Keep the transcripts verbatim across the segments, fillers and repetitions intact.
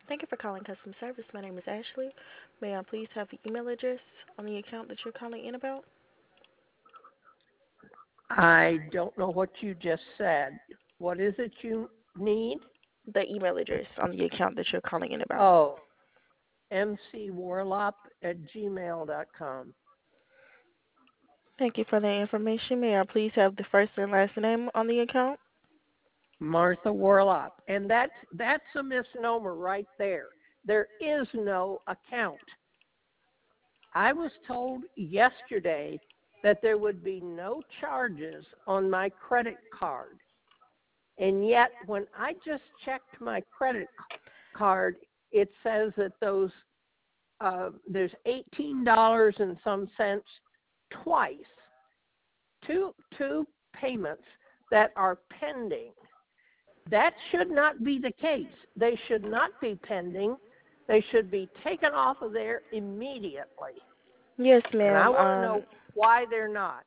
Thank you for calling customer service. My name is Ashley. May I please have the email address on the account that you're calling in about? I don't know what you just said. What is it you need? The email address on the account that you're calling in about. Oh, mcwarlop at gmail dot com. Thank you for the information. May I please have the first and last name on the account? Martha Warlop. And that's, that's a misnomer right there. There is no account. I was told yesterday that there would be no charges on my credit card. And yet, when I just checked my credit card, it says that those uh, there's eighteen dollars and some cents twice, two two payments that are pending. That should not be the case. They should not be pending. They should be taken off of there immediately. Yes, And I ma'am. want to Um, know why they're not.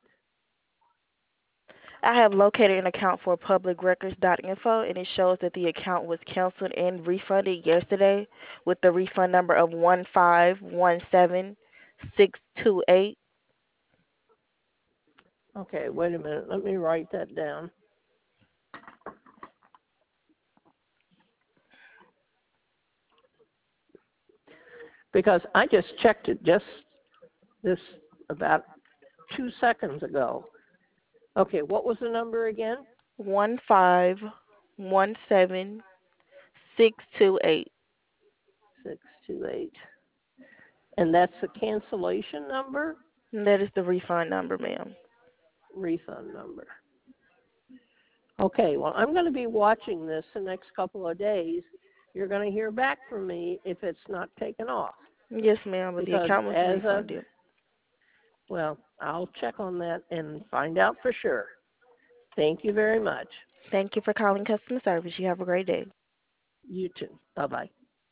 I have located an account for public records dot info, and it shows that the account was canceled and refunded yesterday with the refund number of one five one seven six two eight. Okay, wait a minute. Let me write that down. Because I just checked it just this about two seconds ago. Okay, what was the number again? One five one seven six two eight. six two eight. And that's the cancellation number? That is the refund number, ma'am. Refund number. Okay, well, I'm going to be watching this the next couple of days. You're going to hear back from me if it's not taken off. Yes, ma'am, but the Because account was as of, refunded. well, I'll check on that and find out for sure. Thank you very much. Thank you for calling customer service. You have a great day. You too. Bye-bye.